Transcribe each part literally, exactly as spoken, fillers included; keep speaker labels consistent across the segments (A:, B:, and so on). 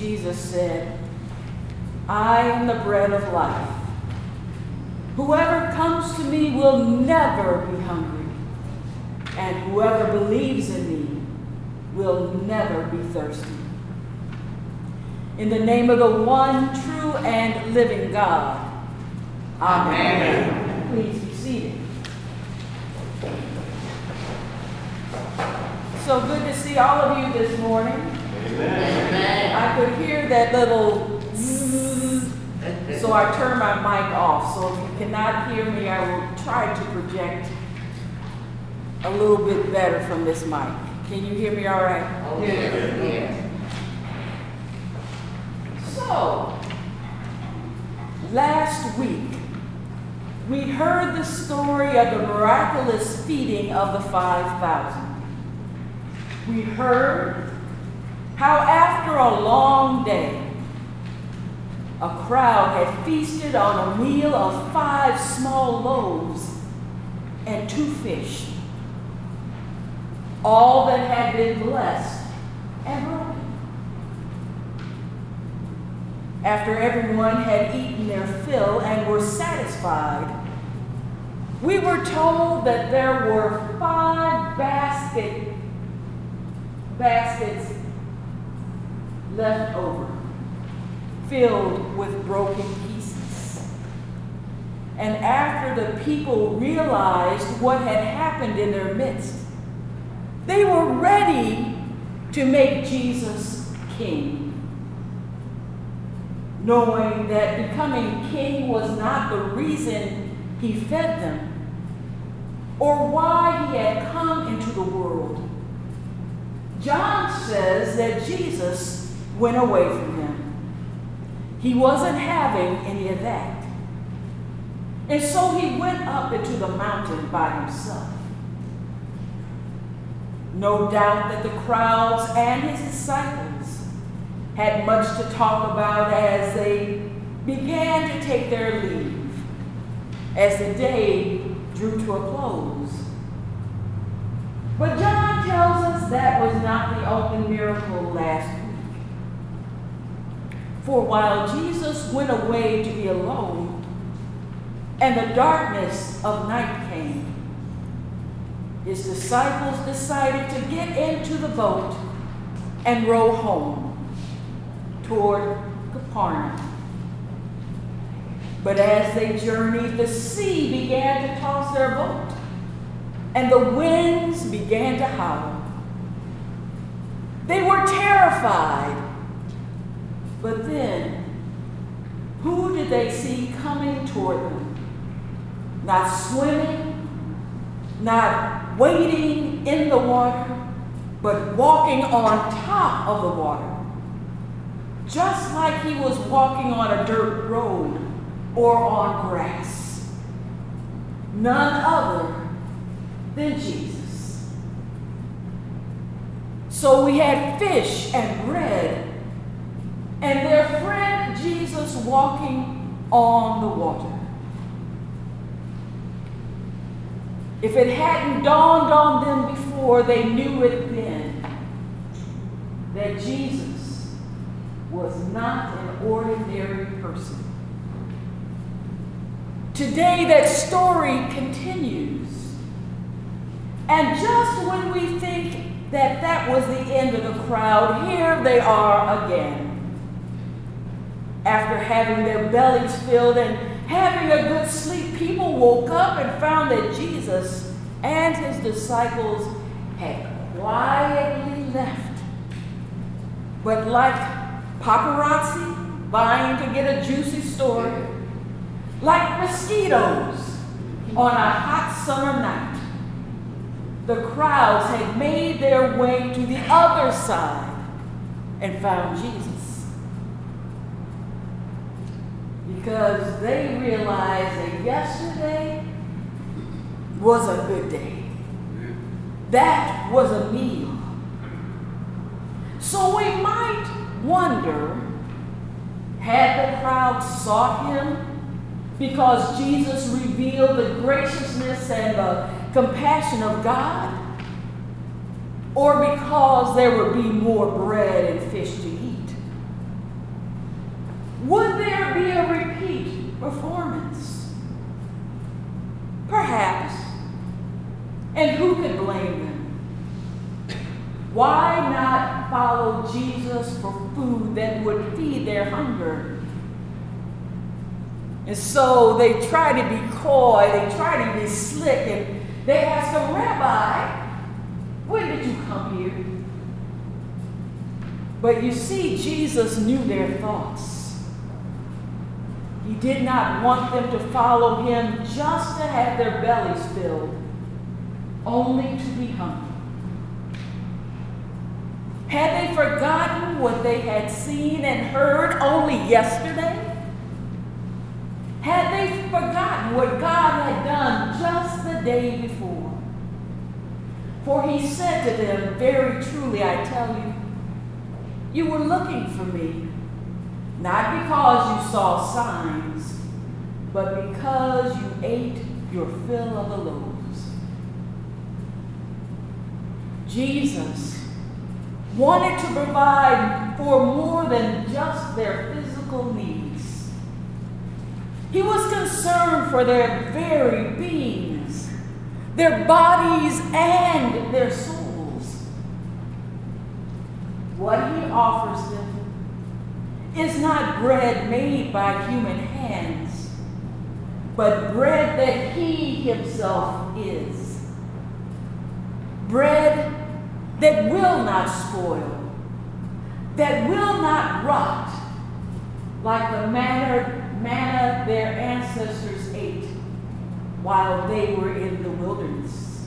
A: Jesus said, I am the bread of life. Whoever comes to me will never be hungry, and whoever believes in me will never be thirsty. In the name of the one true and living God. Amen. Amen. Please be seated. So good to see all of you this morning. Amen. I could hear that little zzz, so I turned my mic off. So if you cannot hear me, I will try to project a little bit better from this mic. Can you hear me all right?
B: Oh, yeah. Yeah.
A: So, last week, we heard the story of the miraculous feeding of the five thousand. We heard how after a long day, a crowd had feasted on a meal of five small loaves and two fish, all that had been blessed and broken. After everyone had eaten their fill and were satisfied, we were told that there were five basket, baskets left over, filled with broken pieces. And after the people realized what had happened in their midst, they were ready to make Jesus king, knowing that becoming king was not the reason he fed them or why he had come into the world. John says that Jesus went away from him. He wasn't having any of that. And so he went up into the mountain by himself. No doubt that the crowds and his disciples had much to talk about as they began to take their leave, as the day drew to a close. But John tells us that was not the only miracle last week. For while Jesus went away to be alone, and the darkness of night came, his disciples decided to get into the boat and row home toward Capernaum. But as they journeyed, the sea began to toss their boat, and the winds began to howl. They were terrified. But then, who did they see coming toward them? Not swimming, not wading in the water, but walking on top of the water, just like he was walking on a dirt road or on grass. None other than Jesus. So we had fish and bread, and their friend Jesus walking on the water. If it hadn't dawned on them before, they knew it then, that Jesus was not an ordinary person. Today, that story continues. And just when we think that that was the end of the crowd, here they are again. After having their bellies filled and having a good sleep, people woke up and found that Jesus and his disciples had quietly left. But like paparazzi vying to get a juicy story, like mosquitoes on a hot summer night, the crowds had made their way to the other side and found Jesus. Because they realized that yesterday was a good day. That was a meal. So we might wonder, had the crowd sought him because Jesus revealed the graciousness and the compassion of God, or because there would be more bread and fish to eat? performance. Perhaps. And who could blame them? Why not follow Jesus for food that would feed their hunger? And so they try to be coy, they try to be slick, and they ask him, Rabbi, when did you come here? But you see, Jesus knew their thoughts. He did not want them to follow him just to have their bellies filled, only to be hungry. Had they forgotten what they had seen and heard only yesterday? Had they forgotten what God had done just the day before? For he said to them, very truly I tell you, you were looking for me, not because you saw signs, but because you ate your fill of the loaves. Jesus wanted to provide for more than just their physical needs. He was concerned for their very beings, their bodies and their souls. What he offers them is not bread made by human hands, but bread that he himself is. Bread that will not spoil, that will not rot, like the manna, manna their ancestors ate while they were in the wilderness.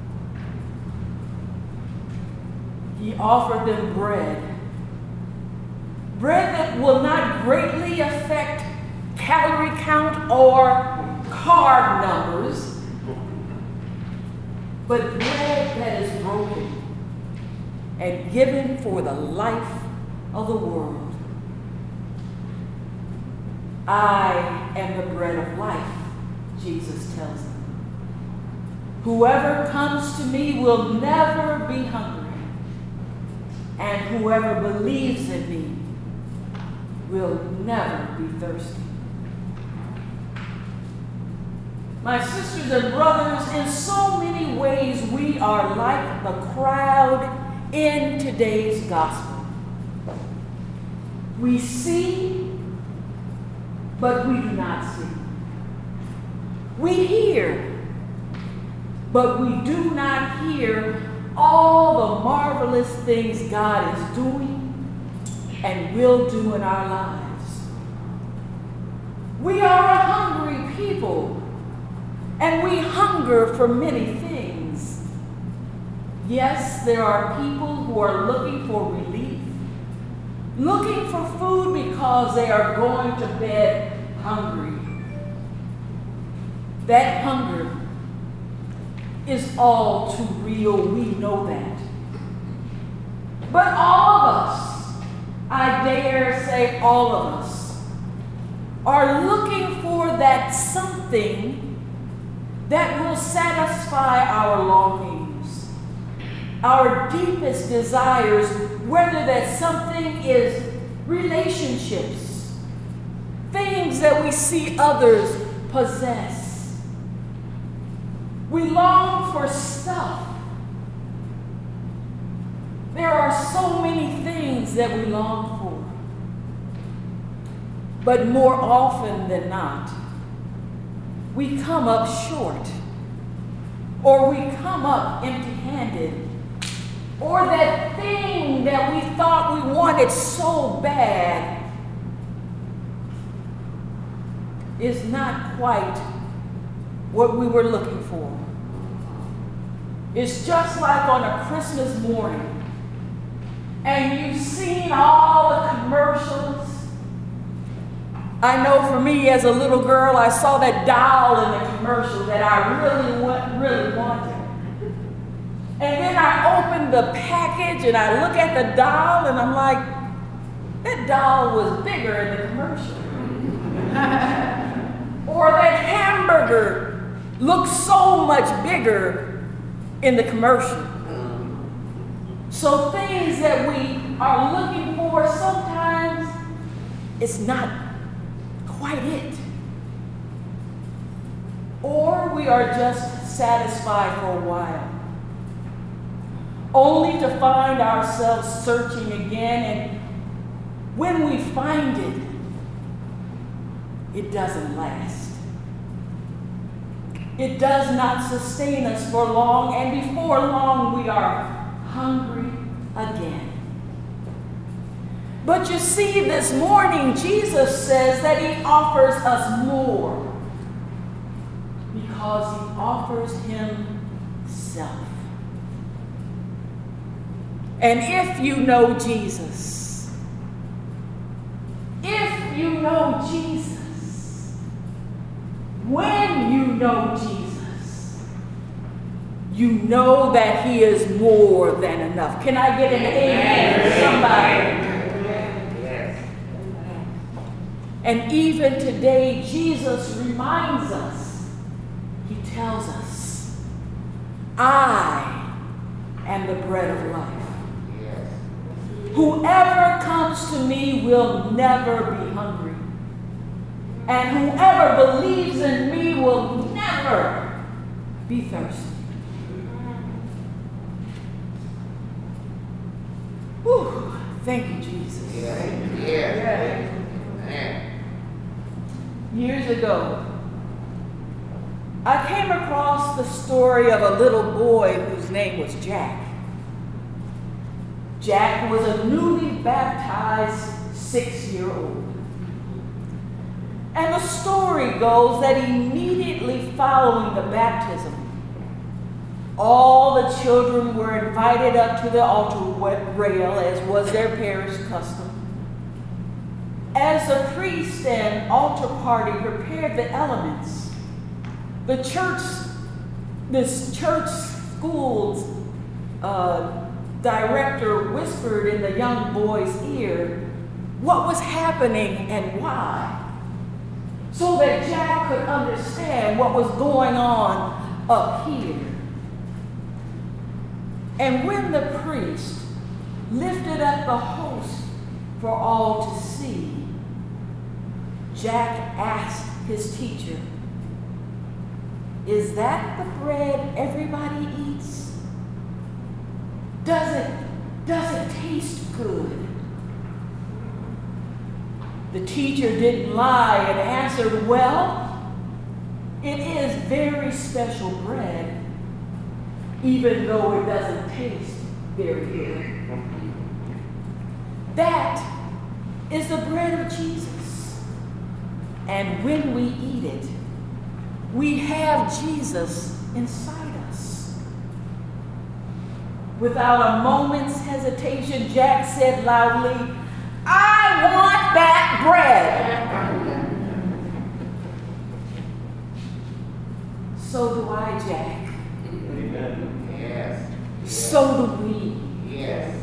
A: He offered them bread, bread that will not greatly affect calorie count or carb numbers, but bread that is broken and given for the life of the world. I am the bread of life, Jesus tells them. Whoever comes to me will never be hungry, and whoever believes in me will never be thirsty. My sisters and brothers, in so many ways we are like the crowd in today's gospel. We see, but we do not see. We hear, but we do not hear all the marvelous things God is doing and will do in our lives. We are a hungry people, and we hunger for many things. Yes, there are people who are looking for relief, looking for food because they are going to bed hungry. That hunger is all too real, we know that. But all of us, I dare say all of us, are looking for that something that will satisfy our longings, our deepest desires, whether that something is relationships, things that we see others possess. We long for stuff. There are so many things that we long for. But more often than not, we come up short, or we come up empty-handed, or that thing that we thought we wanted so bad is not quite what we were looking for. It's just like on a Christmas morning, and you've seen all the commercials. I know for me as a little girl, I saw that doll in the commercial that I really, want, really wanted. And then I opened the package and I look at the doll and I'm like, that doll was bigger in the commercial. Or that hamburger looks so much bigger in the commercial. So things that we are looking for, sometimes it's not quite it. or we are just satisfied for a while, only to find ourselves searching again, and when we find it, it doesn't last. It does not sustain us for long, and before long we are hungry again. But you see, this morning Jesus says that he offers us more because he offers himself. And if you know Jesus, if you know Jesus, when you know Jesus, you know that he is more than enough. Can I get an amen from somebody? And even today, Jesus reminds us, he tells us, I am the bread of life. Whoever comes to me will never be hungry. And whoever believes in me will never be thirsty. Whew. Thank you, Jesus.
B: Yeah. Yeah. Yeah.
A: Years ago, I came across the story of a little boy whose name was Jack. Jack was a newly baptized six-year-old. And the story goes that immediately following the baptism, all the children were invited up to the altar rail, as was their parish custom. As the priest and altar party prepared the elements, the church, this church school's uh, director whispered in the young boy's ear what was happening and why, so that Jack could understand what was going on up here. And when the priest lifted up the host for all to see, Jack asked his teacher, "Is that the bread everybody eats? Does it, does it taste good?" The teacher didn't lie and answered, "Well, it is very special bread, even though it doesn't taste very good." That is the bread of Jesus. And when we eat it, we have Jesus inside us. Without a moment's hesitation, Jack said loudly, "I want that bread." So do I, Jack.
B: Amen. Yes.
A: So do we.
B: Yes.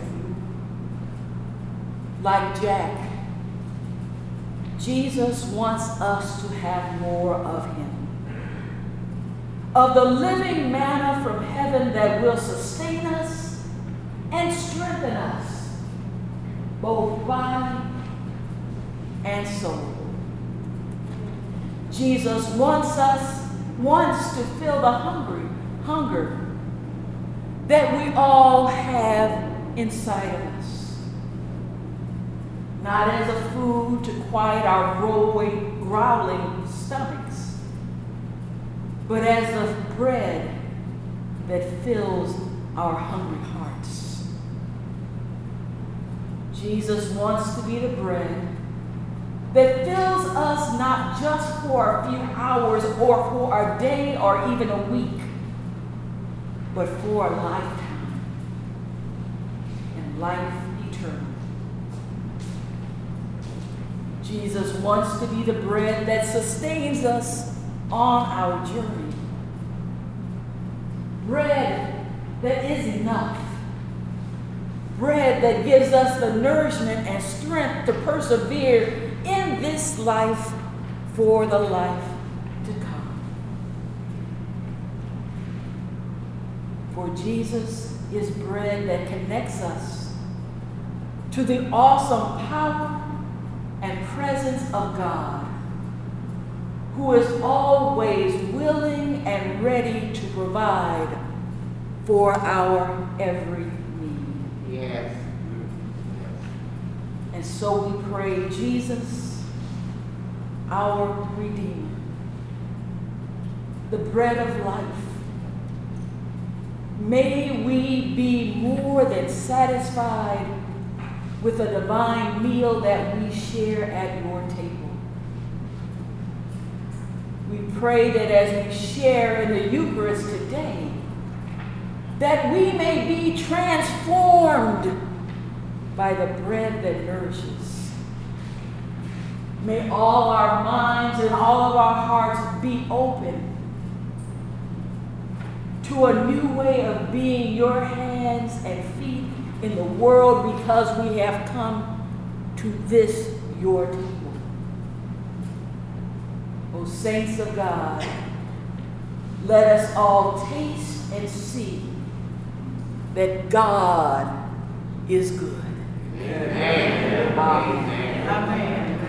A: Like Jack, Jesus wants us to have more of him, of the living manna from heaven that will sustain us and strengthen us, both body and soul. Jesus wants us, wants to fill the hungry, hunger that we all have inside of us. Not as a food to quiet our growing, growling stomachs, but as the bread that fills our hungry hearts. Jesus wants to be the bread that fills us not just for a few hours or for a day or even a week, but for a lifetime and life eternal. Jesus wants to be the bread that sustains us on our journey. Bread that is enough. Bread that gives us the nourishment and strength to persevere in this life for the life to come. For Jesus is bread that connects us to the awesome power and presence of God, who is always willing and ready to provide for our every need.
B: Yes.
A: And so we pray, Jesus, our Redeemer, the bread of life, may we be more than satisfied with a divine meal that we share at your table. We pray that as we share in the Eucharist today, that we may be transformed by the bread that nourishes. May all our minds and all of our hearts be open to a new way of being your hands and feet in the world, because we have come to this your table. O saints of God, let us all taste and see that God is good.
B: Amen.
A: Amen.
C: Amen.